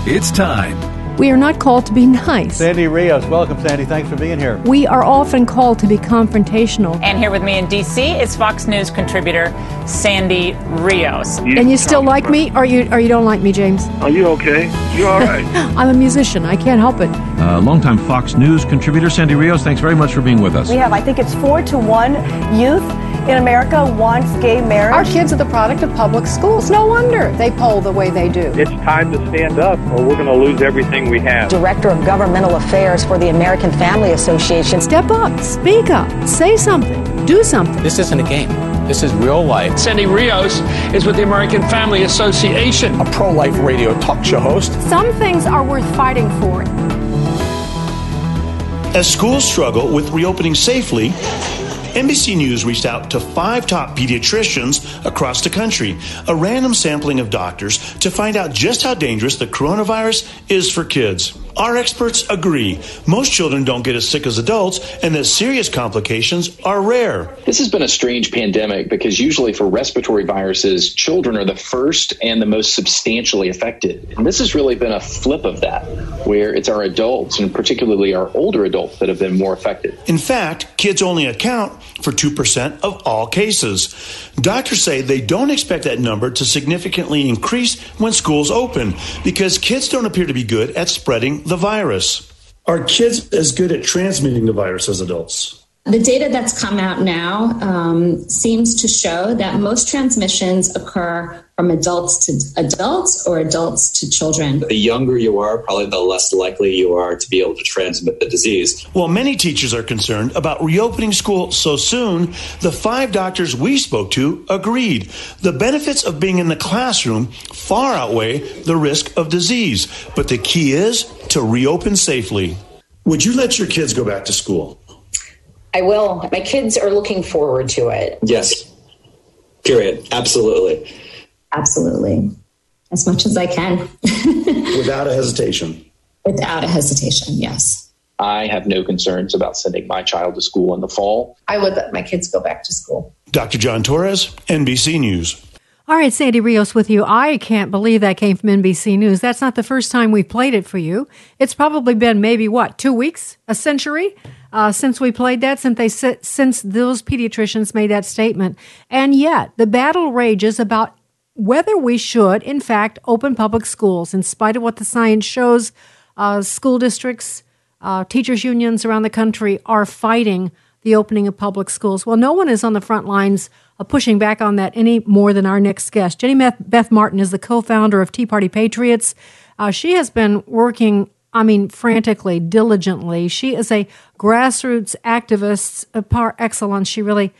It's time. We are not called to be nice. Sandy Rios. Welcome, Sandy. Thanks for being here. We are often called to be confrontational. And here with me in D.C. is Fox News contributor Sandy Rios. And you still like me, or you don't like me, James? Are you okay? You all right? I'm a musician. I can't help it. Longtime Fox News contributor Sandy Rios, thanks very much for being with us. We have, I think it's 4-to-1 youth in America wants gay marriage. Our kids are the product of public schools. No wonder they poll the way they do. It's time to stand up or we're going to lose everything we have. Director of Governmental Affairs for the American Family Association. Step up, speak up, say something, do something. This isn't a game. This is real life. Sandy Rios is with the American Family Association, a pro-life radio talk show host. Some things are worth fighting for. As schools struggle with reopening safely, NBC News reached out to 5 top pediatricians across the country, a random sampling of doctors, to find out just how dangerous the coronavirus is for kids. Our experts agree. Most children don't get as sick as adults, and that serious complications are rare. This has been a strange pandemic because usually for respiratory viruses, children are the first and the most substantially affected. And this has really been a flip of that, where it's our adults, and particularly our older adults, that have been more affected. In fact, kids only account for 2% of all cases. Doctors say they don't expect that number to significantly increase when schools open because kids don't appear to be good at spreading the virus. Are kids as good at transmitting the virus as adults? The data that's come out now seems to show that most transmissions occur from adults to adults or adults to children. The younger you are, probably the less likely you are to be able to transmit the disease. While many teachers are concerned about reopening school so soon, the 5 doctors we spoke to agreed. The benefits of being in the classroom far outweigh the risk of disease. But the key is to reopen safely. Would you let your kids go back to school? I will. My kids are looking forward to it. Yes. Period. Absolutely. Absolutely. As much as I can. Without a hesitation. Without a hesitation, yes. I have no concerns about sending my child to school in the fall. I would let my kids go back to school. Dr. John Torres, NBC News. All right, Sandy Rios with you. I can't believe that came from NBC News. That's not the first time we've played it for you. It's probably been maybe, 2 weeks, a century since we played that, since those pediatricians made that statement. And yet, the battle rages about whether we should, in fact, open public schools. In spite of what the science shows, school districts, teachers' unions around the country are fighting the opening of public schools. Well, no one is on the front lines pushing back on that any more than our next guest. Jenny Beth Martin is the co-founder of Tea Party Patriots. She has been working, frantically, diligently. She is a grassroots activist par excellence. She really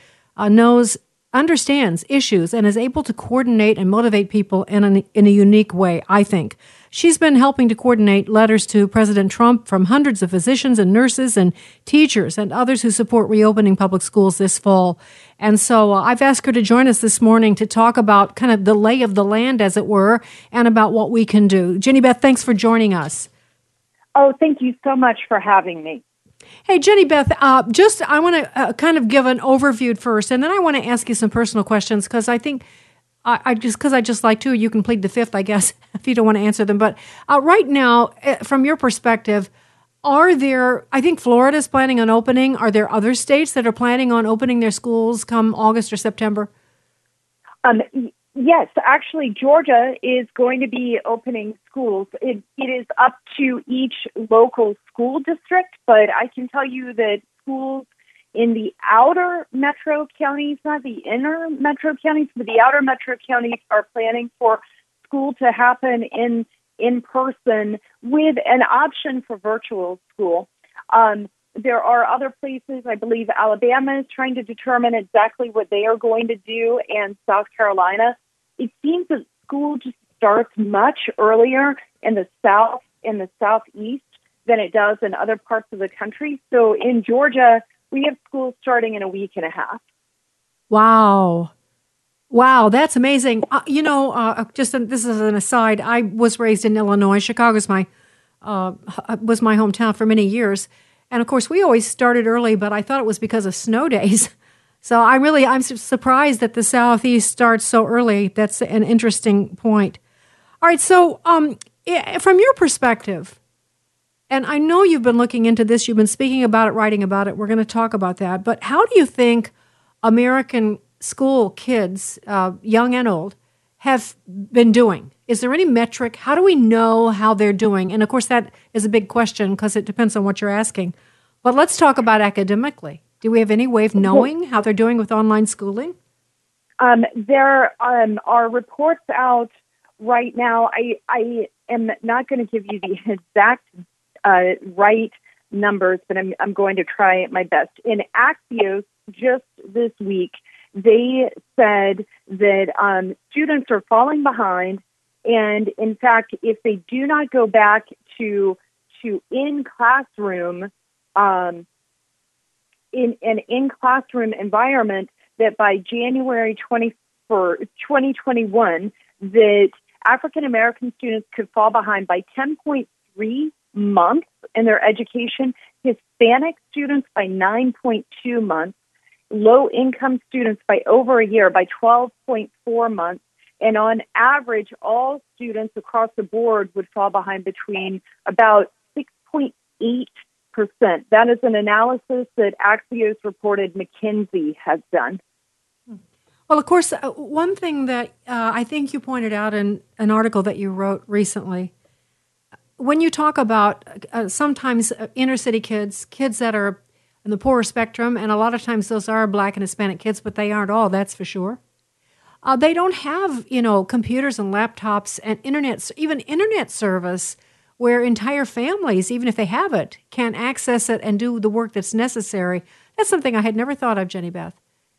understands issues and is able to coordinate and motivate people in a unique way, I think. She's been helping to coordinate letters to President Trump from hundreds of physicians and nurses and teachers and others who support reopening public schools this fall. And so I've asked her to join us this morning to talk about kind of the lay of the land, as it were, and about what we can do. Jenny Beth, thanks for joining us. Oh, thank you so much for having me. Hey, Jenny Beth, I want to kind of give an overview first, and then I want to ask you some personal questions because I think I just like to. You can plead the fifth, I guess, if you don't want to answer them. But right now, from your perspective, I think Florida's planning on opening. Are there other states that are planning on opening their schools come August or September? Yes, actually, Georgia is going to be opening schools. It is up to each local school district, but I can tell you that schools in the outer metro counties, not the inner metro counties, but the outer metro counties are planning for school to happen in person with an option for virtual school. There are other places, I believe Alabama is trying to determine exactly what they are going to do, and South Carolina. It seems that school just starts much earlier in the South and the Southeast than it does in other parts of the country. So in Georgia, we have schools starting in a week and a half. Wow, that's amazing. This is an aside. I was raised in Illinois. Chicago's was my hometown for many years. And of course, we always started early, but I thought it was because of snow days. So I'm surprised that the Southeast starts so early. That's an interesting point. All right, so from your perspective, and I know you've been looking into this, you've been speaking about it, writing about it, we're going to talk about that, but how do you think American school kids, young and old, have been doing? Is there any metric? How do we know how they're doing? And of course, that is a big question because it depends on what you're asking. But let's talk about academically. Do we have any way of knowing how they're doing with online schooling? There are reports out right now. I am not going to give you the exact right numbers, but I'm going to try my best. In Axios, just this week, they said that students are falling behind, and in fact, if they do not go back to in classroom in an in classroom environment, that by January 2021, that African American students could fall behind by 10.3 months in their education, Hispanic students by 9.2 months, low-income students by over a year, by 12.4 months, and on average, all students across the board would fall behind between about 6.8%. That is an analysis that Axios reported McKinsey has done. Well, of course, one thing that I think you pointed out in an article that you wrote recently, when you talk about sometimes inner city kids that are in the poorer spectrum, and a lot of times those are Black and Hispanic kids, but they aren't all, that's for sure. They don't have, computers and laptops and even internet service where entire families, even if they have it, can access it and do the work that's necessary. That's something I had never thought of, Jenny Beth.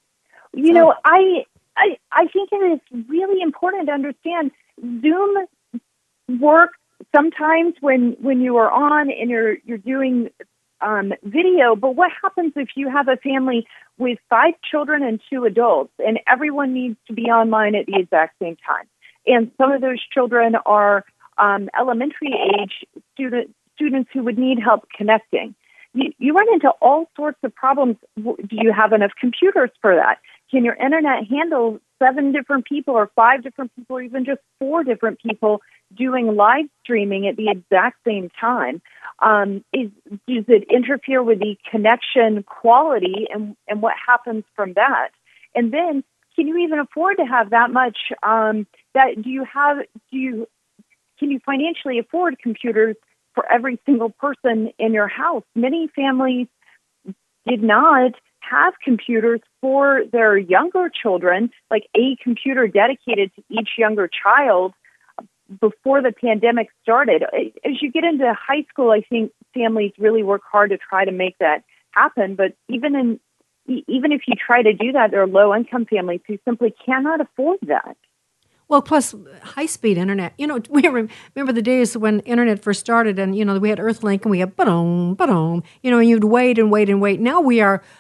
I think it is really important to understand Zoom works sometimes when you are on and you're doing video, but what happens if you have a family with 5 children and 2 adults and everyone needs to be online at the exact same time? And some of those children are elementary age students who would need help connecting. You run into all sorts of problems. Do you have enough computers for that? Can your internet handle 7 different people or 5 different people or even just 4 different people doing live streaming at the exact same time? Does it interfere with the connection quality and what happens from that? And then, can you even afford to have that much? Can you financially afford computers for every single person in your house? Many families did not have computers for their younger children, like a computer dedicated to each younger child before the pandemic started. As you get into high school, I think families really work hard to try to make that happen. But even if you try to do that, there are low-income families who simply cannot afford that. Well, plus high-speed internet. We remember the days when internet first started, and we had Earthlink, and we had ba-dum, ba-dum. And you'd wait and wait and wait. Now we are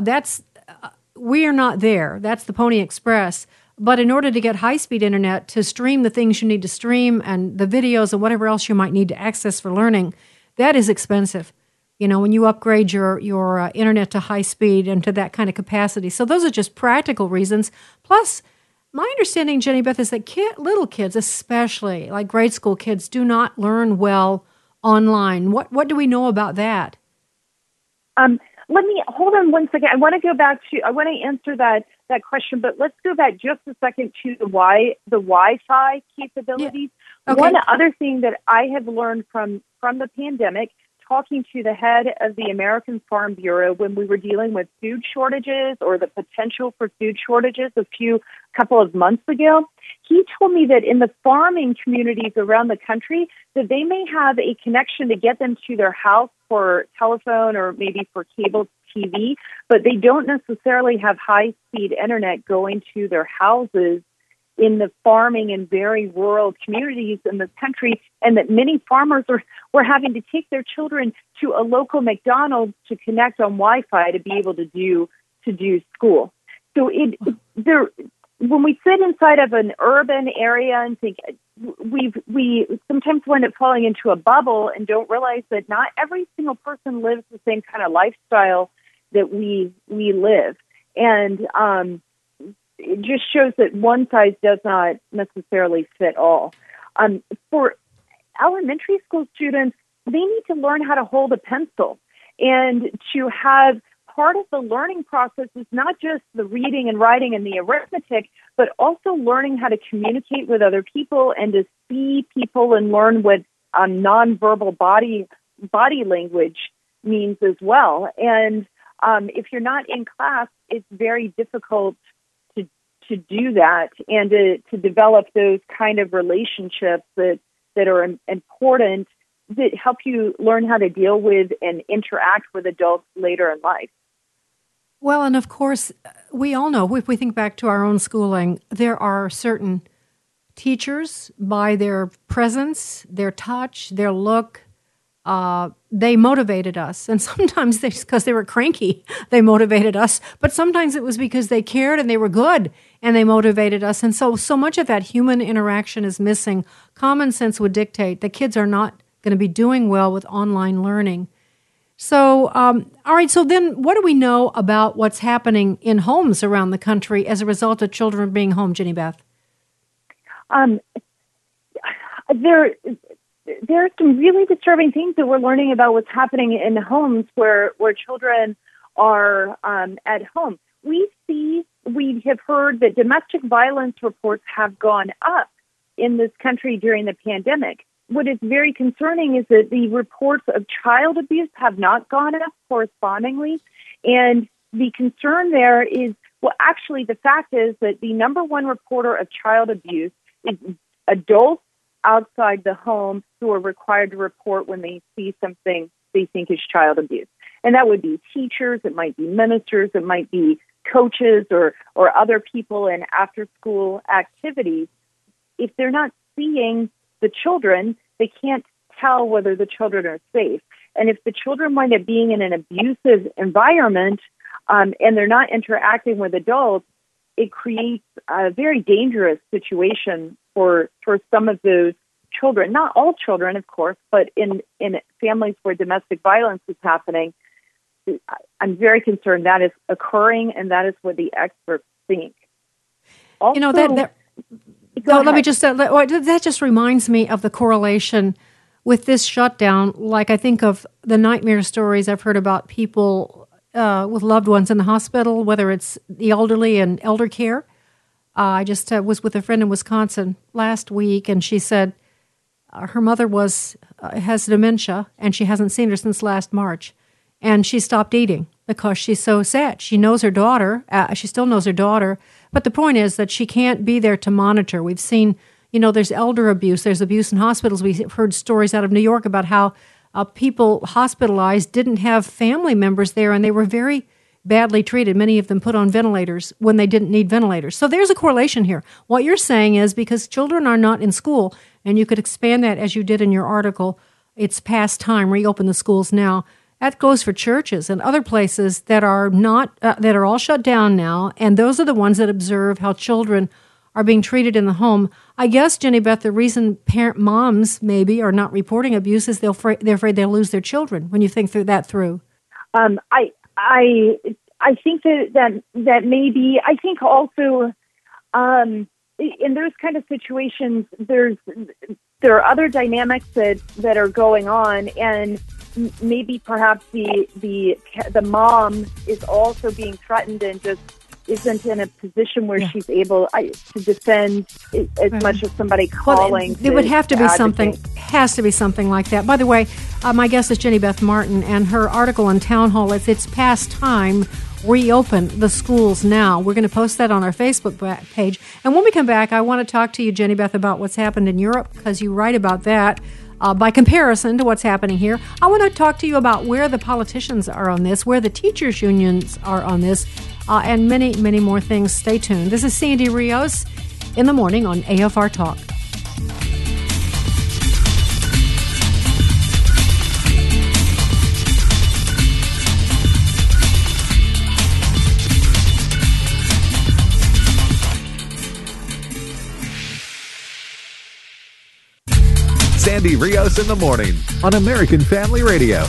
not there. That's the Pony Express. But in order to get high-speed internet to stream the things you need to stream and the videos and whatever else you might need to access for learning, that is expensive. When you upgrade your internet to high speed and to that kind of capacity. So those are just practical reasons. Plus, my understanding, Jenny Beth, is that little kids, especially like grade school kids, do not learn well online. What do we know about that? Let me hold on one second. I want to answer that question, but let's go back just a second to the Wi-Fi capabilities. Yeah. Okay. One other thing that I have learned from the pandemic, talking to the head of the American Farm Bureau when we were dealing with food shortages or the potential for food shortages couple of months ago, he told me that in the farming communities around the country, that they may have a connection to get them to their house for telephone or maybe for cable TV, but they don't necessarily have high-speed internet going to their houses in the farming and very rural communities in this country, and that many farmers were having to take their children to a local McDonald's to connect on Wi-Fi to be able to do school. So when we sit inside of an urban area and think, we sometimes wind up falling into a bubble and don't realize that not every single person lives the same kind of lifestyle that we live. And it just shows that one size does not necessarily fit all. For elementary school students, they need to learn how to hold a pencil, and to have part of the learning process is not just the reading and writing and the arithmetic, but also learning how to communicate with other people and to see people and learn what nonverbal body language means as well. And if you're not in class, it's very difficult to do that and to develop those kind of relationships that are important, that help you learn how to deal with and interact with adults later in life. Well, and of course, we all know, if we think back to our own schooling, there are certain teachers, by their presence, their touch, their look, they motivated us. And sometimes because they were cranky, they motivated us. But sometimes it was because they cared and they were good and they motivated us. And so much of that human interaction is missing. Common sense would dictate that kids are not going to be doing well with online learning. So, all right, so then what do we know about what's happening in homes around the country as a result of children being home, Jenny Beth? There are some really disturbing things that we're learning about what's happening in homes where children are at home. We have heard that domestic violence reports have gone up in this country during the pandemic. What is very concerning is that the reports of child abuse have not gone up correspondingly. And the concern there is, well, actually, the fact is that the number one reporter of child abuse is adults outside the home who are required to report when they see something they think is child abuse. And that would be teachers, it might be ministers, it might be coaches or other people in after-school activities. If they're not seeing the children, they can't tell whether the children are safe. And if the children wind up being in an abusive environment and they're not interacting with adults, it creates a very dangerous situation for some of those children. Not all children, of course, but in families where domestic violence is happening, I'm very concerned that is occurring, and that is what the experts think. Also, that just reminds me of the correlation with this shutdown. Like, I think of the nightmare stories I've heard about people with loved ones in the hospital, whether it's the elderly and elder care. I just was with a friend in Wisconsin last week, and she said her mother has dementia, and she hasn't seen her since last March, and she stopped eating because she's so sad. She knows her daughter. She still knows her daughter. But the point is that she can't be there to monitor. We've seen, there's elder abuse. There's abuse in hospitals. We've heard stories out of New York about how people hospitalized didn't have family members there, and they were very badly treated. Many of them put on ventilators when they didn't need ventilators. So there's a correlation here. What you're saying is because children are not in school, and you could expand that as you did in your article, it's past time, reopen the schools now. That goes for churches and other places that are not that are all shut down now, and those are the ones that observe how children are being treated in the home. I guess, Jenny Beth, the reason moms maybe are not reporting abuse is they're afraid they'll lose their children. When you think through, I think that may be. I think also in those kind of situations, there are other dynamics that are going on, and maybe perhaps the mom is also being threatened and just isn't in a position where she's able to defend as much as somebody calling. Well, it would have to be something. Has to be something like that. By the way, my guest is Jenny Beth Martin, and her article on Town Hall is "It's Past Time. Reopen the Schools Now." We're going to post that on our Facebook page. And when we come back, I want to talk to you, Jenny Beth, about what's happened in Europe, because you write about that. By comparison to what's happening here, I want to talk to you about where the politicians are on this, where the teachers' unions are on this, and many, many more things. Stay tuned. This is Sandy Rios in the morning on AFR Talk. Sandy Rios in the morning on American Family Radio.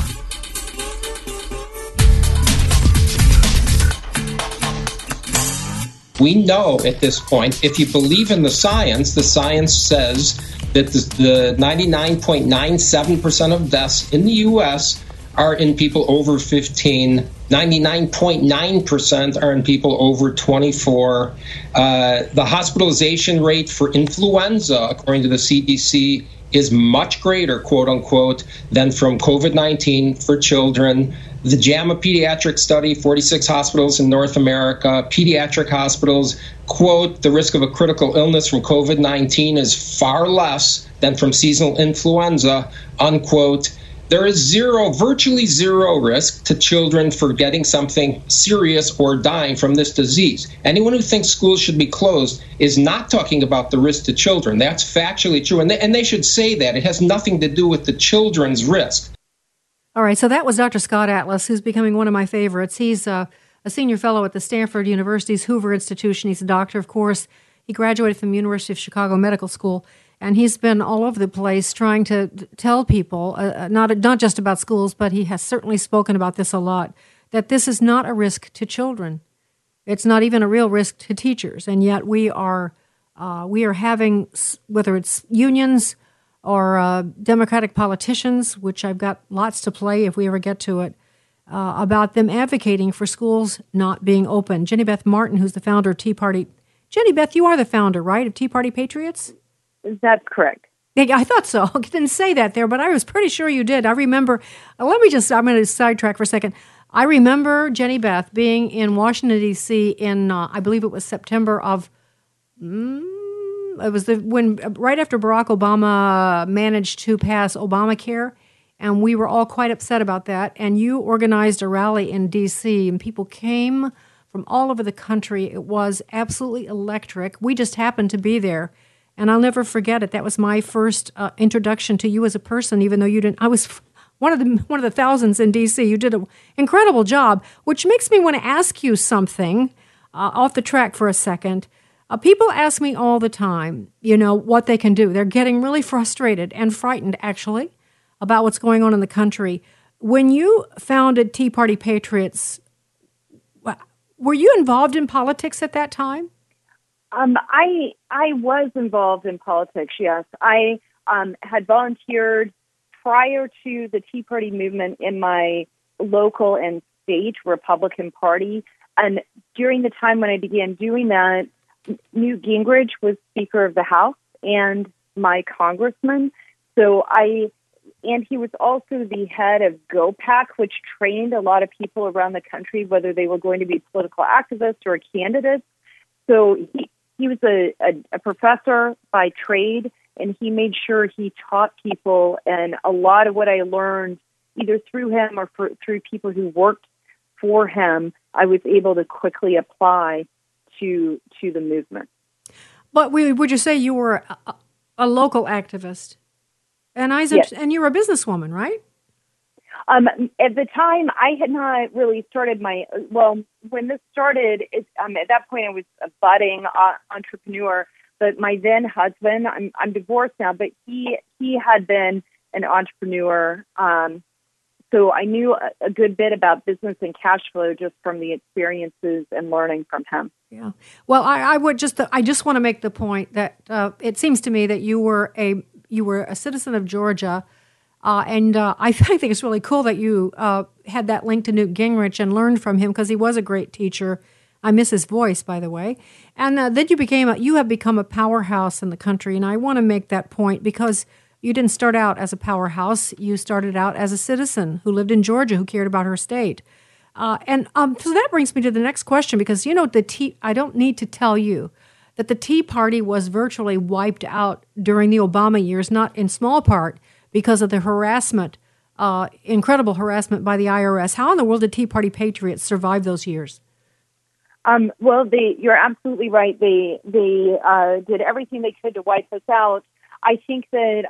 We know at this point, if you believe in the science says that the 99.97% of deaths in the U.S. are in people over 15. 99.9% are in people over 24. The hospitalization rate for influenza, according to the CDC, is much greater, quote unquote, than from COVID-19 for children. The JAMA pediatric study, 46 hospitals in North America, pediatric hospitals, quote, the risk of a critical illness from COVID-19 is far less than from seasonal influenza, unquote. There is virtually zero risk to children for getting something serious or dying from this disease. Anyone who thinks schools should be closed is not talking about the risk to children. That's factually true, and they should say that. It has nothing to do with the children's risk. All right, so that was Dr. Scott Atlas, who's becoming one of my favorites. He's a senior fellow at the Stanford University's Hoover Institution. He's a doctor, of course. He graduated from the University of Chicago Medical School, and he's been all over the place trying to tell people, not just about schools, but he has certainly spoken about this a lot, that this is not a risk to children. It's not even a real risk to teachers, and yet we are having, whether it's unions or Democratic politicians, which I've got lots to play if we ever get to it, about them advocating for schools not being open. Jenny Beth Martin, who's the founder of Tea Party. Jenny Beth, you are the founder, right, of Tea Party Patriots? That's correct. Yeah, I thought so. I didn't say that there, but I was pretty sure you did. I remember, I'm going to sidetrack for a second. I remember Jenny Beth being in Washington, D.C. in, I believe it was September of, it was right after Barack Obama managed to pass Obamacare, and we were all quite upset about that. And you organized a rally in D.C., and people came from all over the country. It was absolutely electric. We just happened to be there, and I'll never forget it. That was my first introduction to you as a person, even though you didn't. I was one of the thousands in D.C. You did an incredible job, which makes me want to ask you something off the track for a second. People ask me all the time, what they can do. They're getting really frustrated and frightened, actually, about what's going on in the country. When you founded Tea Party Patriots, were you involved in politics at that time? I was involved in politics, yes. I had volunteered prior to the Tea Party movement in my local and state Republican Party. And during the time when I began doing that, Newt Gingrich was Speaker of the House and my congressman. And he was also the head of GOPAC, which trained a lot of people around the country, whether they were going to be political activists or candidates. So he was a professor by trade, and he made sure he taught people. And a lot of what I learned, either through him or through people who worked for him, I was able to quickly apply to the movement. But would you say you were a local activist? And yes. And you were a businesswoman, right? At the time, I had not really started when this started, at that point I was a budding entrepreneur, but my then husband, I'm divorced now, but he had been an entrepreneur. So I knew a good bit about business and cash flow just from the experiences and learning from him. Yeah. Well, I just want to make the point that it seems to me that you were a citizen of Georgia, and I think it's really cool that you had that link to Newt Gingrich and learned from him because he was a great teacher. I miss his voice, by the way. And then you have become a powerhouse in the country, and I want to make that point because you didn't start out as a powerhouse. You started out as a citizen who lived in Georgia, who cared about her state. So that brings me to the next question because, I don't need to tell you that the Tea Party was virtually wiped out during the Obama years, not in small part because of the harassment, incredible harassment by the IRS. How in the world did Tea Party Patriots survive those years? You're absolutely right. They did everything they could to wipe us out. I think that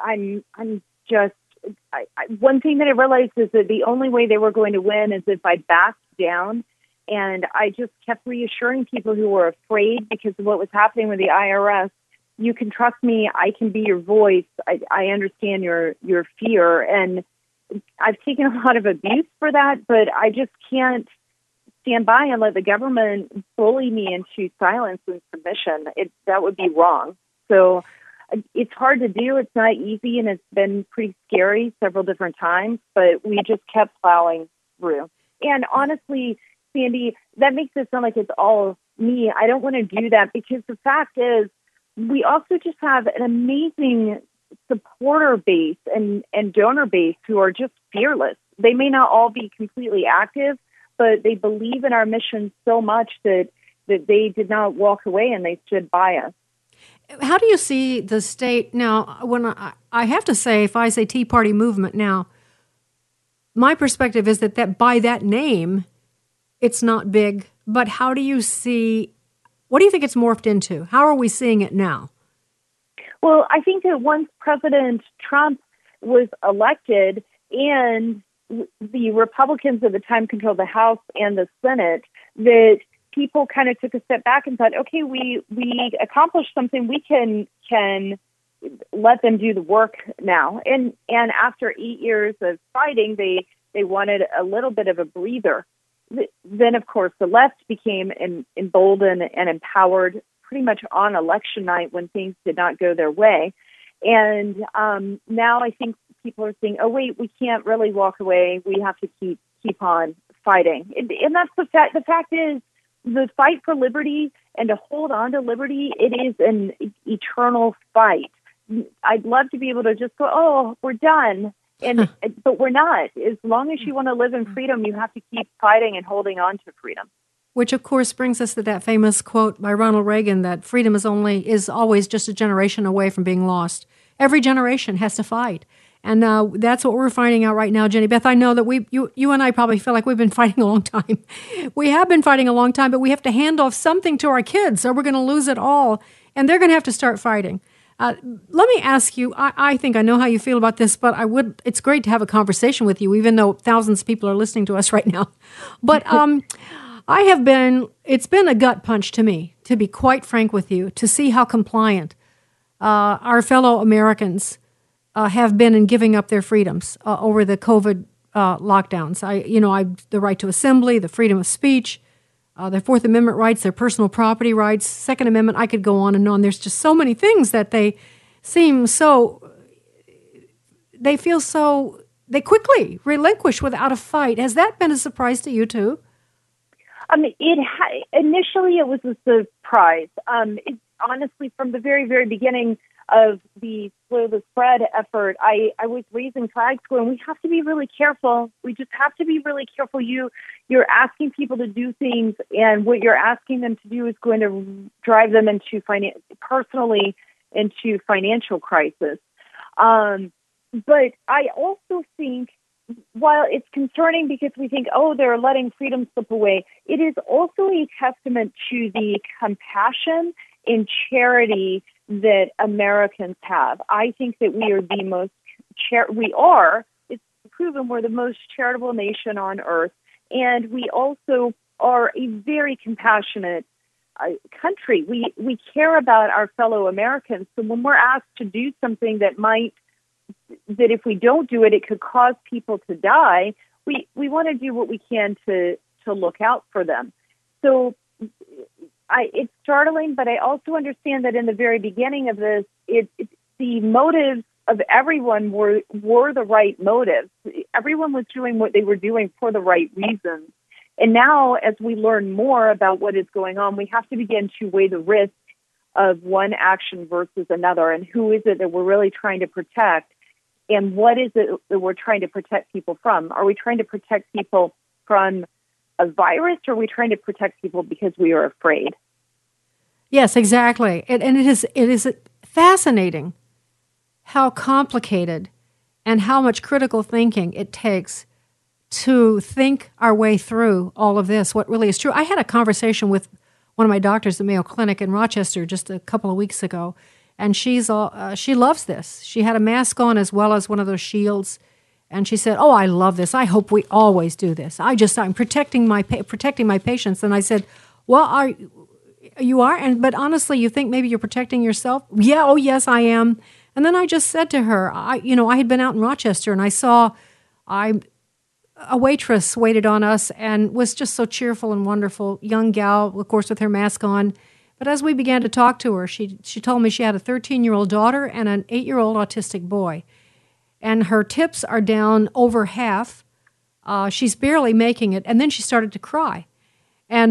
one thing that I realized is that the only way they were going to win is if I backed down. And I just kept reassuring people who were afraid because of what was happening with the IRS. You can trust me. I can be your voice. I understand your fear. And I've taken a lot of abuse for that, but I just can't stand by and let the government bully me into silence and submission. That would be wrong. So It's hard to do. It's not easy, and it's been pretty scary several different times, but we just kept plowing through. And honestly, Sandy, that makes it sound like it's all me. I don't want to do that, because the fact is we also just have an amazing supporter base and donor base who are just fearless. They may not all be completely active, but they believe in our mission so much that they did not walk away and they stood by us. How do you see the state now? When I have to say, if I say Tea Party movement now, my perspective is that by that name, it's not big. But how do you see, what do you think it's morphed into? How are we seeing it now? Well, I think that once President Trump was elected and the Republicans at the time controlled the House and the Senate, that people kind of took a step back and thought, okay, we accomplished something. We can let them do the work now. And after 8 years of fighting, they wanted a little bit of a breather. Then, of course, the left became emboldened and empowered pretty much on election night when things did not go their way. And now I think people are saying, oh, wait, we can't really walk away. We have to keep on fighting. And that's the fact. The fact is, the fight for liberty and to hold on to liberty, it is an eternal fight. I'd love to be able to just go, oh, we're done. But we're not. As long as you want to live in freedom, you have to keep fighting and holding on to freedom. Which, of course, brings us to that famous quote by Ronald Reagan that freedom is always just a generation away from being lost. Every generation has to fight. And that's what we're finding out right now, Jenny Beth. I know that you and I probably feel like we've been fighting a long time. We have been fighting a long time, but we have to hand off something to our kids, or we're going to lose it all. And they're going to have to start fighting. Let me ask you, I think I know how you feel about this, but it's great to have a conversation with you, even though thousands of people are listening to us right now. But it's been a gut punch to me, to be quite frank with you, to see how compliant our fellow Americans have been in giving up their freedoms over the COVID lockdowns. The right to assembly, the freedom of speech, their Fourth Amendment rights, their personal property rights, Second Amendment. I could go on and on. There's just so many things that they quickly relinquish without a fight. Has that been a surprise to you too? Initially it was a surprise. Honestly, from the very, very beginning of the Slow the Spread effort, I was raising flags going, we have to be really careful. We just have to be really careful. You're asking people to do things, and what you're asking them to do is going to drive them into financial crisis. But I also think, while it's concerning because we think, oh, they're letting freedom slip away, it is also a testament to the compassion and charity that Americans have. I think that we are the most it's proven we're the most charitable nation on earth, and we also are a very compassionate country. We care about our fellow Americans, so when we're asked to do something that if we don't do it, it could cause people to die, we want to do what we can to look out for them. So it's startling, but I also understand that in the very beginning of this, the motives of everyone were the right motives. Everyone was doing what they were doing for the right reasons. And now, as we learn more about what is going on, we have to begin to weigh the risk of one action versus another, and who is it that we're really trying to protect, and what is it that we're trying to protect people from? Are we trying to protect people from a virus, or are we trying to protect people because we are afraid? Yes, exactly. And it is fascinating how complicated and how much critical thinking it takes to think our way through all of this, what really is true. I had a conversation with one of my doctors at Mayo Clinic in Rochester just a couple of weeks ago, and she loves this. She had a mask on as well as one of those shields, and she said, "Oh, I love this. I hope we always do this. I'm protecting my patients." And I said, "Well, you are, but honestly, you think maybe you're protecting yourself?" "Yeah, oh yes, I am." And then I just said to her, I had been out in Rochester and I saw a waitress waited on us and was just so cheerful and wonderful, young gal, of course, with her mask on. But as we began to talk to her, she told me she had a 13-year-old daughter and an 8-year-old autistic boy. And her tips are down over half. She's barely making it. And then she started to cry. And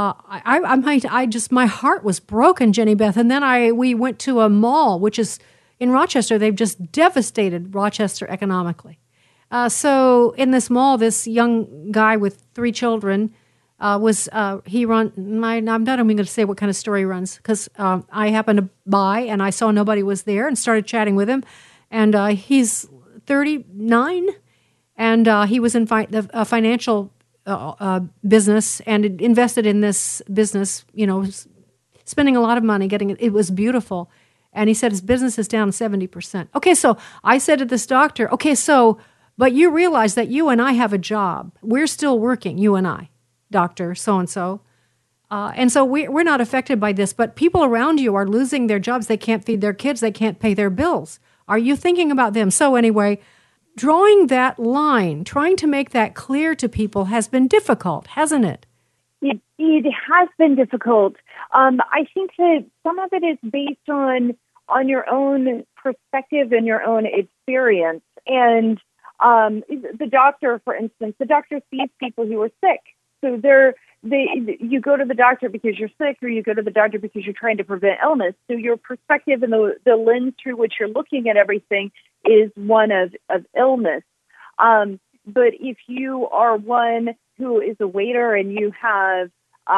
my heart was broken, Jenny Beth. And then we went to a mall, which is in Rochester. They've just devastated Rochester economically. So in this mall, this young guy with 3 children I'm not even going to say what kind of store he runs, because I happened to buy and I saw nobody was there and started chatting with him. And he's 39, and he was in the financial business and invested in this business, spending a lot of money getting it. It was beautiful. And he said his business is down 70%. Okay, so I said to this doctor, but you realize that you and I have a job. We're still working, you and I, Dr. So-and-so. And so we're not affected by this, but people around you are losing their jobs. They can't feed their kids. They can't pay their bills. Are you thinking about them? So anyway, drawing that line, trying to make that clear to people has been difficult, hasn't it? It has been difficult. I think that some of it is based on your own perspective and your own experience. And the doctor, for instance, the doctor sees people who are sick. So you go to the doctor because you're sick, or you go to the doctor because you're trying to prevent illness. So your perspective and the lens through which you're looking at everything is one of illness. But if you are one who is a waiter and you have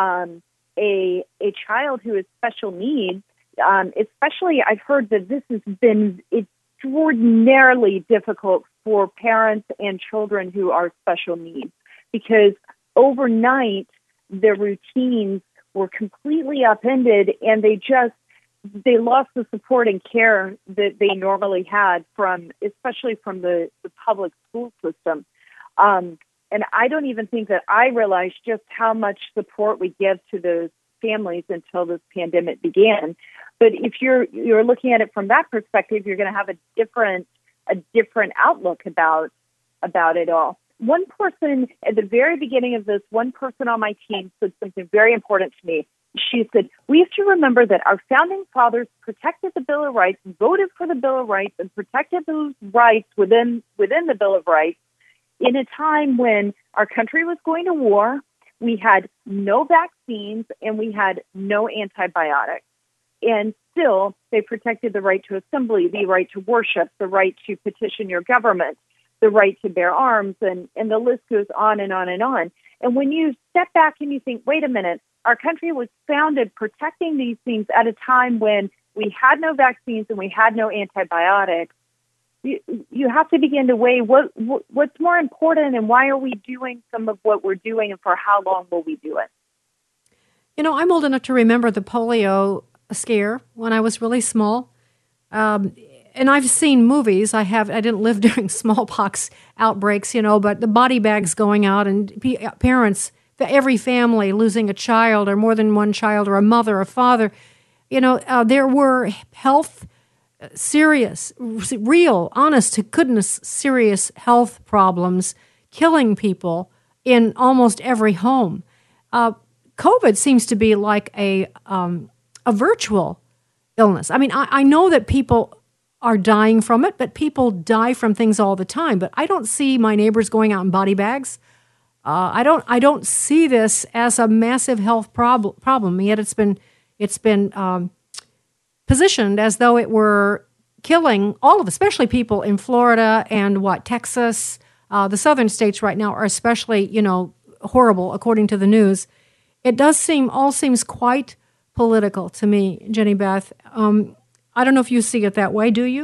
a child who has special needs, especially I've heard that this has been extraordinarily difficult for parents and children who are special needs, because overnight their routines were completely upended and they lost the support and care that they normally had especially from the public school system. And I don't even think that I realized just how much support we give to those families until this pandemic began. But if you're looking at it from that perspective, you're going to have a different outlook about it all. One person at the very beginning of this, one person on my team said something very important to me. She said, we have to remember that our founding fathers protected the Bill of Rights, voted for the Bill of Rights, and protected those rights within the Bill of Rights in a time when our country was going to war, we had no vaccines, and we had no antibiotics. And still, they protected the right to assembly, the right to worship, the right to petition your government, the right to bear arms, and the list goes on and on and on. And when you step back and you think, wait a minute, our country was founded protecting these things at a time when we had no vaccines and we had no antibiotics, you have to begin to weigh what's more important and why are we doing some of what we're doing and for how long will we do it? I'm old enough to remember the polio scare when I was really small. And I've seen movies. I didn't live during smallpox outbreaks, but the body bags going out and parents, every family losing a child or more than one child or a mother or father. There were serious, real, honest to goodness, serious health problems killing people in almost every home. COVID seems to be like a virtual illness. I mean, I know that people are dying from it, but people die from things all the time. But I don't see my neighbors going out in body bags. I don't see this as a massive health problem. Yet it's been positioned as though it were killing all of, especially people in Florida and Texas. The southern states right now are especially horrible according to the news. It does seems quite political to me, Jenny Beth. I don't know if you see it that way. Do you?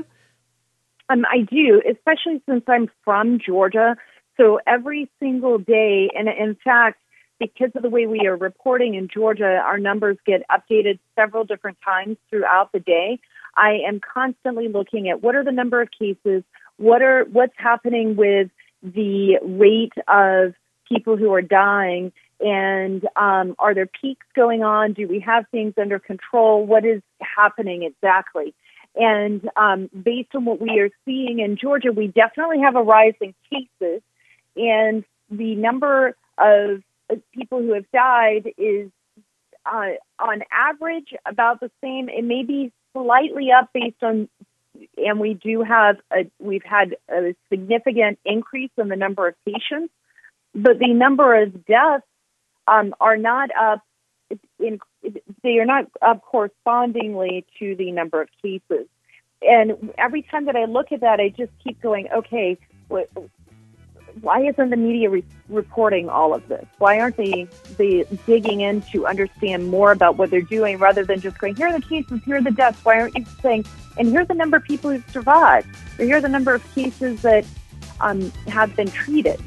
I do, especially since I'm from Georgia. So every single day, and in fact, because of the way we are reporting in Georgia, our numbers get updated several different times throughout the day. I am constantly looking at what are the number of cases, what's happening with the rate of people who are dying, and are there peaks going on? Do we have things under control? What is happening exactly? And based on what we are seeing in Georgia, we definitely have a rise in cases, and the number of people who have died is on average about the same. It may be slightly up based on, and we've had a significant increase in the number of patients, but the number of deaths are not up. They are not up correspondingly to the number of cases. And every time that I look at that, I just keep going, okay, why isn't the media reporting all of this? Why aren't they digging in to understand more about what they're doing rather than just going, here are the cases, here are the deaths? Why aren't you saying, and here's the number of people who've survived, or here are the number of cases that have been treated?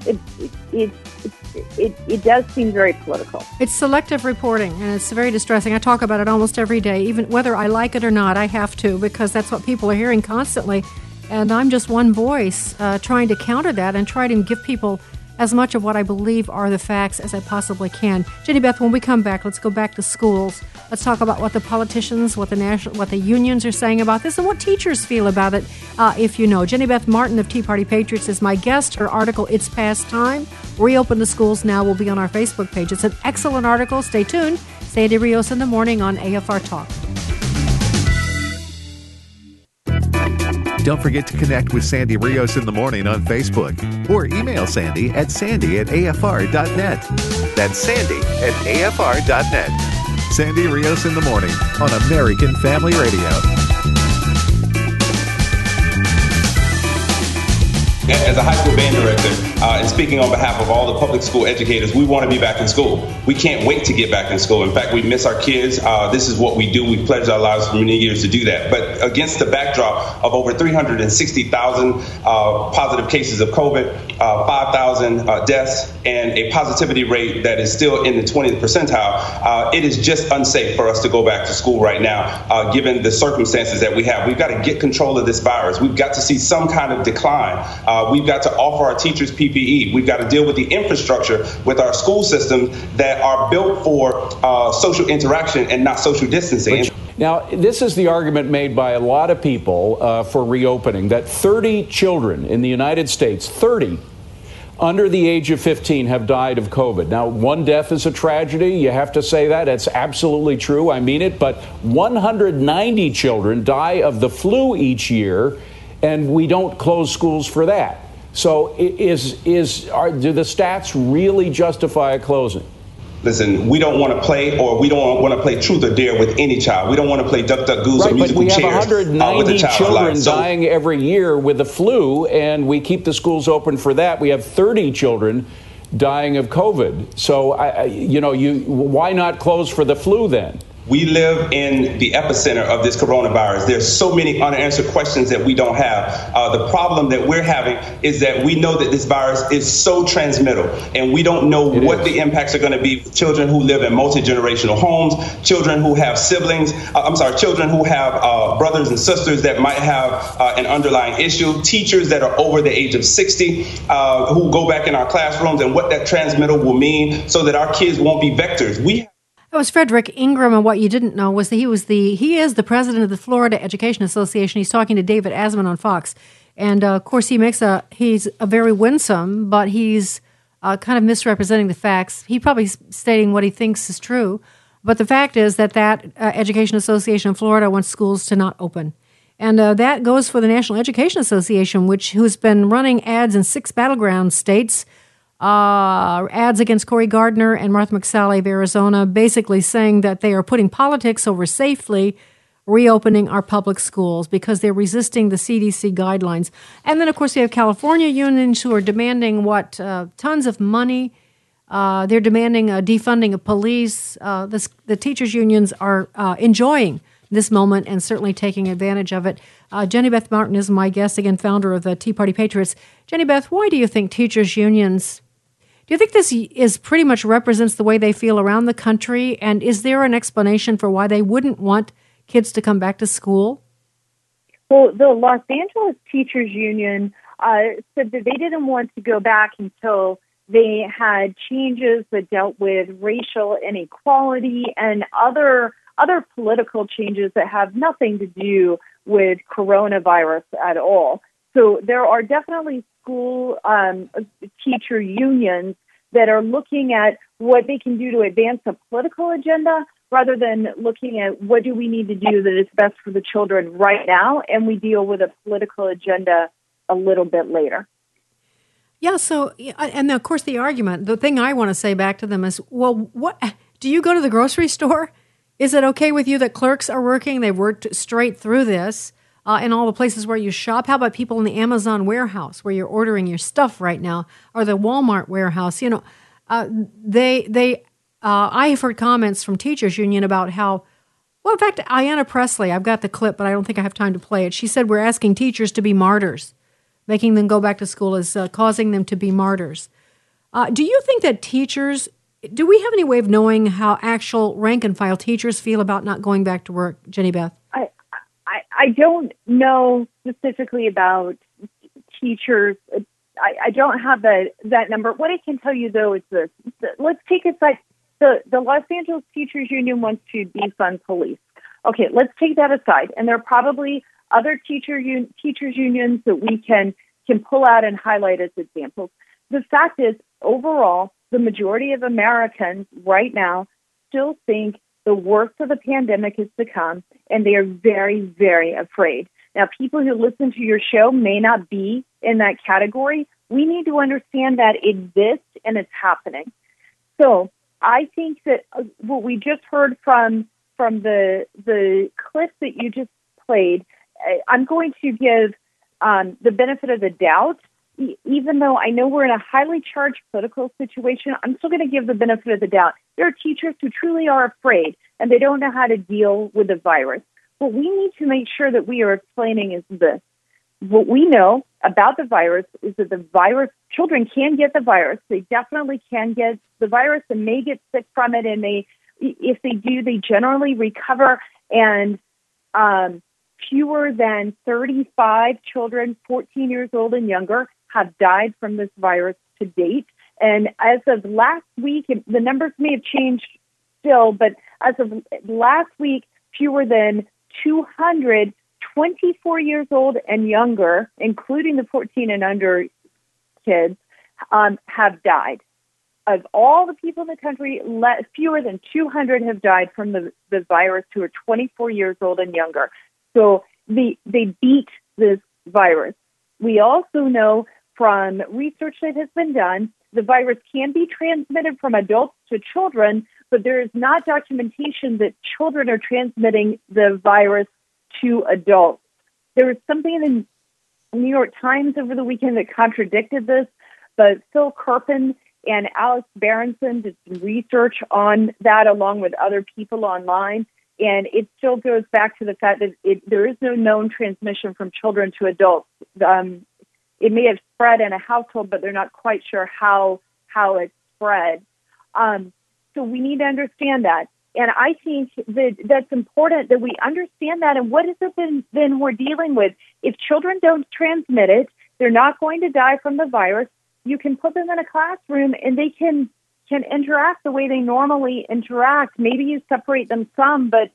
It does seem very political. It's selective reporting, and it's very distressing. I talk about it almost every day, even whether I like it or not. I have to, because that's what people are hearing constantly. And I'm just one voice trying to counter that and try to give people as much of what I believe are the facts as I possibly can. Jenny Beth, when we come back, let's go back to schools. Let's talk about what the politicians, what the unions are saying about this, and what teachers feel about it, if you know. Jenny Beth Martin of Tea Party Patriots is my guest. Her article, It's Past Time, Reopen the Schools Now, will be on our Facebook page. It's an excellent article. Stay tuned. Sandy Rios in the morning on AFR Talk. Don't forget to connect with Sandy Rios in the morning on Facebook or email Sandy at sandy@afr.net. That's sandy@afr.net. Sandy Rios in the morning on American Family Radio. As a high school band director, and speaking on behalf of all the public school educators, we want to be back in school. We can't wait to get back in school. In fact, we miss our kids. This is what we do. We pledged our lives for many years to do that. But against the backdrop of over 360,000 positive cases of COVID, 5,000 deaths, and a positivity rate that is still in the 20th percentile, it is just unsafe for us to go back to school right now, given the circumstances that we have. We've got to get control of this virus. We've got to see some kind of decline. We've got to offer our teachers PPE. We've got to deal with the infrastructure with our school systems that are built for social interaction and not social distancing. Now, this is the argument made by a lot of people for reopening, that 30 children in the United States, 30 under the age of 15 have died of COVID. Now, one death is a tragedy. You have to say that. It's absolutely true. I mean it. But 190 children die of the flu each year, and we don't close schools for that. So do the stats really justify a closing? Listen, we don't want to play, or we don't want to play truth or dare with any child. We don't want to play duck, duck, goose or musical chairs. But we have 190 children dying every year with the flu, and we keep the schools open for that. We have 30 children dying of COVID. So, why not close for the flu then? We live in the epicenter of this coronavirus. There's so many unanswered questions that we don't have. The problem that we're having is that we know that this virus is so transmittable, and we don't know what the impacts are going to be for children who live in multi-generational homes, children who have siblings, children who have brothers and sisters that might have an underlying issue, teachers that are over the age of 60 who go back in our classrooms, and what that transmittal will mean so that our kids won't be vectors. That was Frederick Ingram, and what you didn't know was that he is the president of the Florida Education Association. He's talking to David Asman on Fox, and of course he's a very winsome, but he's kind of misrepresenting the facts. He's probably stating what he thinks is true, but the fact is that Education Association in Florida wants schools to not open, and that goes for the National Education Association, who's been running ads in 6 battleground states. Ads against Cory Gardner and Martha McSally of Arizona, basically saying that they are putting politics over safely reopening our public schools because they're resisting the CDC guidelines. And then, of course, you have California unions who are demanding tons of money. They're demanding a defunding of police. The teachers' unions are enjoying this moment and certainly taking advantage of it. Jenny Beth Martin is my guest, again, founder of the Tea Party Patriots. Jenny Beth, why do you think teachers' unions... Do you think this pretty much represents the way they feel around the country? And is there an explanation for why they wouldn't want kids to come back to school? Well, the Los Angeles Teachers Union said that they didn't want to go back until they had changes that dealt with racial inequality and other political changes that have nothing to do with coronavirus at all. So there are definitely school teacher unions that are looking at what they can do to advance a political agenda rather than looking at what do we need to do that is best for the children right now, and we deal with a political agenda a little bit later. Yeah, so, and of course the argument, the thing I want to say back to them is, well, what do you go to the grocery store? Is it okay with you that clerks are working? They've worked straight through this in all the places where you shop. How about people in the Amazon warehouse where you're ordering your stuff right now, or the Walmart warehouse? You know, I have heard comments from Teachers Union about how, well, in fact, Ayanna Pressley, I've got the clip, but I don't think I have time to play it. She said we're asking teachers to be martyrs. Making them go back to school is causing them to be martyrs. Do you think that teachers, do we have any way of knowing how actual rank-and-file teachers feel about not going back to work, Jenny Beth? I don't know specifically about teachers. I don't have that number. What I can tell you, though, is this. Let's take aside, the Los Angeles Teachers Union wants to defund police. Okay, let's take that aside. And there are probably other teachers unions that we can pull out and highlight as examples. The fact is, overall, the majority of Americans right now still think the worst of the pandemic is to come, and they are very, very afraid. Now, people who listen to your show may not be in that category. We need to understand that it exists and it's happening. So I think that what we just heard from the clip that you just played, I'm going to give the benefit of the doubt. Even though I know we're in a highly charged political situation, I'm still going to give the benefit of the doubt. There are teachers who truly are afraid, and they don't know how to deal with the virus. What we need to make sure that we are explaining is this. What we know about the virus is that the virus, children can get the virus. They definitely can get the virus and may get sick from it, and if they do, they generally recover, and fewer than 35 children, 14 years old and younger, have died from this virus to date. And as of last week, the numbers may have changed still, but as of last week, fewer than 200 24 years old and younger, including the 14 and under kids, have died. Of all the people in the country, fewer than 200 have died from the virus who are 24 years old and younger. So they beat this virus. We also know from research that has been done, the virus can be transmitted from adults to children, but there is not documentation that children are transmitting the virus to adults. There was something in the New York Times over the weekend that contradicted this, but Phil Kerpen and Alex Berenson did some research on that along with other people online, and it still goes back to the fact that there is no known transmission from children to adults. It may have spread in a household, but they're not quite sure how it spread. So we need to understand that. And I think that's important that we understand that. And what is it then we're dealing with? If children don't transmit it, they're not going to die from the virus. You can put them in a classroom and they can interact the way they normally interact. Maybe you separate them some, but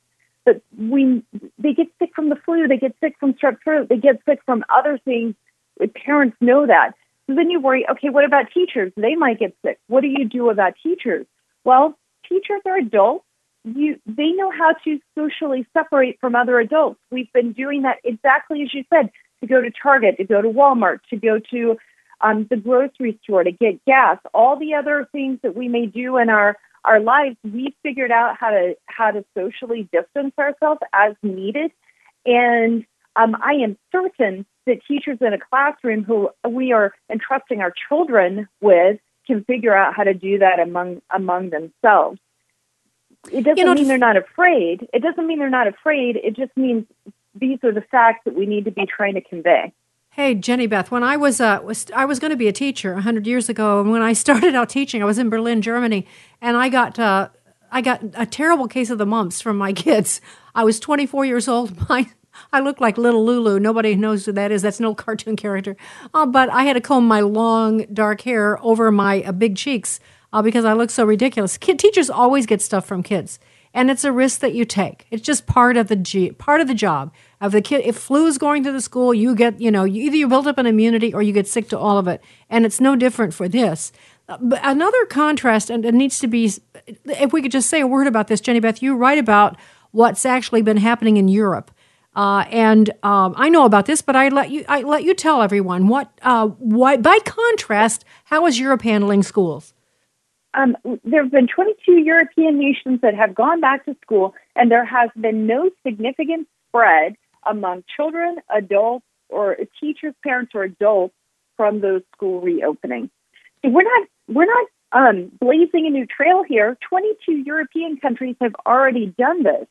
they get sick from the flu, they get sick from strep throat, they get sick from other things. Parents know that. So then you worry, okay, what about teachers? They might get sick. What do you do about teachers? Well, teachers are adults. They know how to socially separate from other adults. We've been doing that exactly as you said, to go to Target, to go to Walmart, to go to the grocery store, to get gas, all the other things that we may do in our lives. We've figured out how to socially distance ourselves as needed. And I am certain that teachers in a classroom who we are entrusting our children with can figure out how to do that among themselves. It doesn't mean they're not afraid. It doesn't mean they're not afraid. It just means these are the facts that we need to be trying to convey. Hey, Jenny Beth, when I was going to be a teacher 100 years ago, and when I started out teaching, I was in Berlin, Germany, and I got a terrible case of the mumps from my kids. I was 24 years old. I looked like little Lulu. Nobody knows who that is. That's an old cartoon character. But I had to comb my long, dark hair over my big cheeks because I looked so ridiculous. Teachers always get stuff from kids, and it's a risk that you take. It's just part of the job of the kid. If flu is going to the school, you get, either you build up an immunity or you get sick to all of it, and it's no different for this. another contrast, and it needs to be, if we could just say a word about this, Jenny Beth, you write about what's actually been happening in Europe. I know about this, but I let you tell everyone why. By contrast, how is Europe handling schools? There have been 22 European nations that have gone back to school, and there has been no significant spread among children, adults, or teachers, parents, or adults from those school reopenings. We're not blazing a new trail here. 22 European countries have already done this.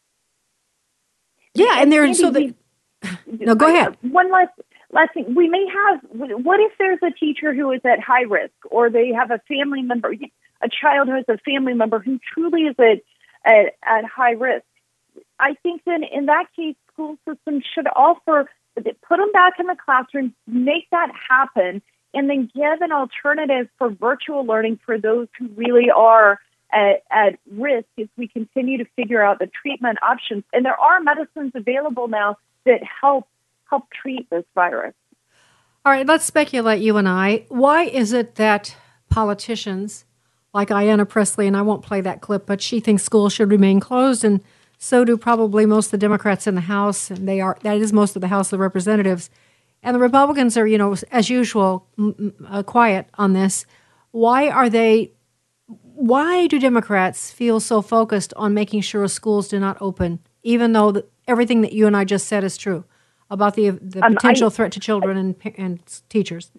Yeah, and they're so that. No, go ahead. One last thing. We may have. What if there's a teacher who is at high risk, or they have a family member, a child who has a family member who truly is at high risk? I think then in that case, school systems should put them back in the classroom, make that happen, and then give an alternative for virtual learning for those who really are at risk as we continue to figure out the treatment options. And there are medicines available now that help treat this virus. All right, let's speculate, you and I. Why is it that politicians like Ayanna Pressley, and I won't play that clip, but she thinks schools should remain closed, and so do probably most of the Democrats in the House, and that is most of the House of Representatives. And the Republicans are, as usual, quiet on this. Why do Democrats feel so focused on making sure schools do not open, even though everything that you and I just said is true about the potential threat to children and teachers?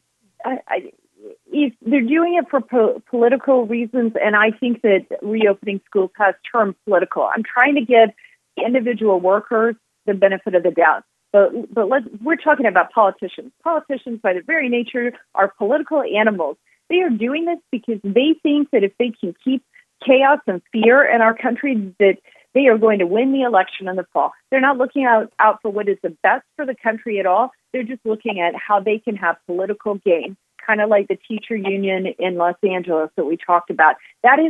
They're doing it for political reasons, and I think that reopening schools has turned political. I'm trying to give individual workers the benefit of the doubt. But we're talking about politicians. Politicians, by their very nature, are political animals. They are doing this because they think that if they can keep chaos and fear in our country, that they are going to win the election in the fall. They're not looking out for what is the best for the country at all. They're just looking at how they can have political gain, kind of like the teacher union in Los Angeles that we talked about. It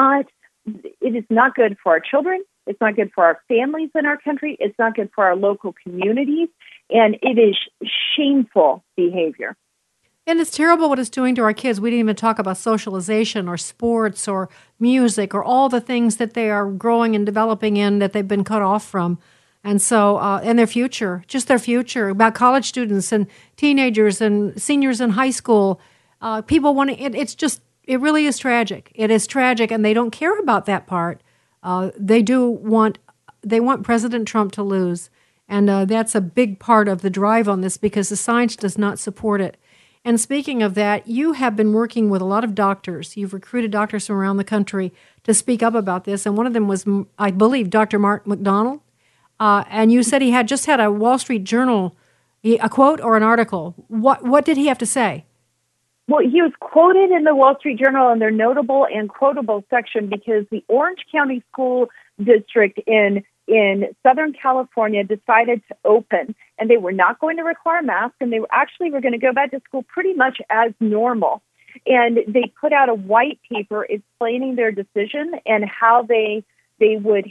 is not good for our children. It's not good for our families in our country. It's not good for our local communities. And it is shameful behavior. And it's terrible what it's doing to our kids. We didn't even talk about socialization or sports or music or all the things that they are growing and developing in that they've been cut off from. And so, and their future, about college students and teenagers and seniors in high school. People want to, it really is tragic. It is tragic, and they don't care about that part. They want President Trump to lose. And that's a big part of the drive on this because the science does not support it. And speaking of that, you have been working with a lot of doctors. You've recruited doctors from around the country to speak up about this. And one of them was, I believe, Dr. Mark McDonald. And you said he had just had a Wall Street Journal, a quote or an article. What did he have to say? Well, he was quoted in the Wall Street Journal in their notable and quotable section because the Orange County School District in Southern California decided to open, and they were not going to require masks, and they were going to go back to school pretty much as normal. And they put out a white paper explaining their decision and how they were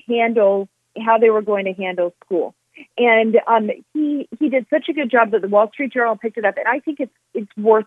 going to handle school. And he did such a good job that the Wall Street Journal picked it up, and I think it's worth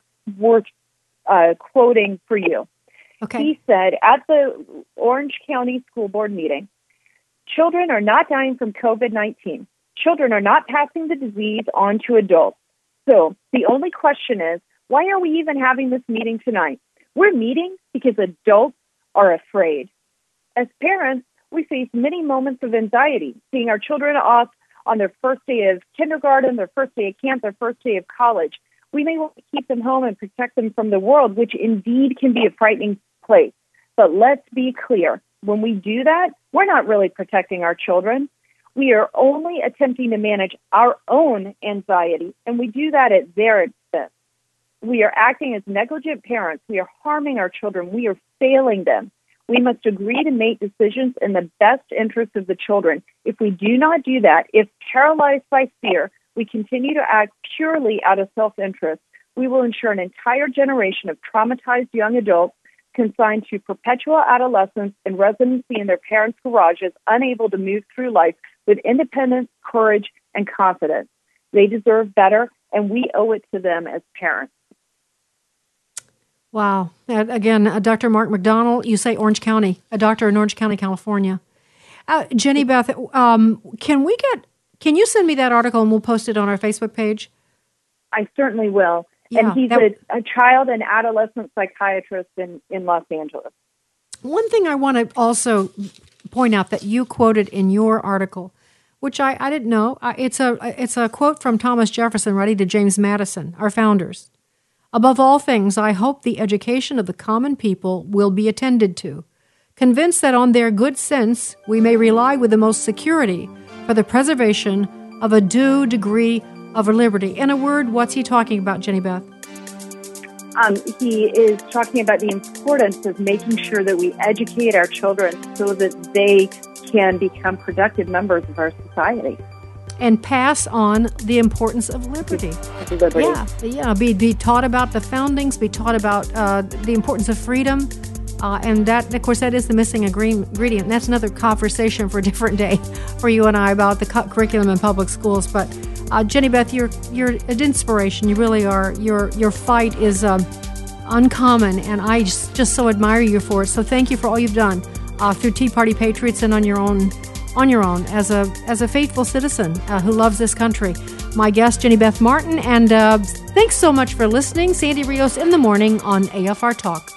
quoting for you. Okay. He said at the Orange County School Board meeting, children are not dying from COVID-19. Children are not passing the disease on to adults. So the only question is, why are we even having this meeting tonight? We're meeting because adults are afraid. As parents, we face many moments of anxiety, seeing our children off on their first day of kindergarten, their first day of camp, their first day of college. We may want to keep them home and protect them from the world, which indeed can be a frightening place. But let's be clear. When we do that, we're not really protecting our children. We are only attempting to manage our own anxiety, and we do that at their expense. We are acting as negligent parents. We are harming our children. We are failing them. We must agree to make decisions in the best interest of the children. If we do not do that, if paralyzed by fear, we continue to act purely out of self-interest, we will ensure an entire generation of traumatized young adults consigned to perpetual adolescence and residency in their parents' garages, unable to move through life with independence, courage, and confidence. They deserve better, and we owe it to them as parents. Wow. Again, Dr. Mark McDonald, you say Orange County, a doctor in Orange County, California. Jenny Beth, can you send me that article and we'll post it on our Facebook page? I certainly will. Yeah, and he's a child and adolescent psychiatrist in Los Angeles. One thing I want to also point out that you quoted in your article, which I didn't know, it's a quote from Thomas Jefferson writing to James Madison, our founders. Above all things, I hope the education of the common people will be attended to, convinced that on their good sense we may rely with the most security for the preservation of a due degree of liberty. In a word, what's he talking about, Jenny Beth? He is talking about the importance of making sure that we educate our children so that they can become productive members of our society. And pass on the importance of liberty. Yeah. Be taught about the foundings, be taught about the importance of freedom. And that, of course, that is the missing ingredient. And that's another conversation for a different day for you and I about the curriculum in public schools. But Jenny Beth, you're an inspiration. You really are. Your fight is uncommon, and I just so admire you for it. So thank you for all you've done through Tea Party Patriots and on your own as a faithful citizen who loves this country. My guest, Jenny Beth Martin, and thanks so much for listening. Sandy Rios in the morning on AFR Talk.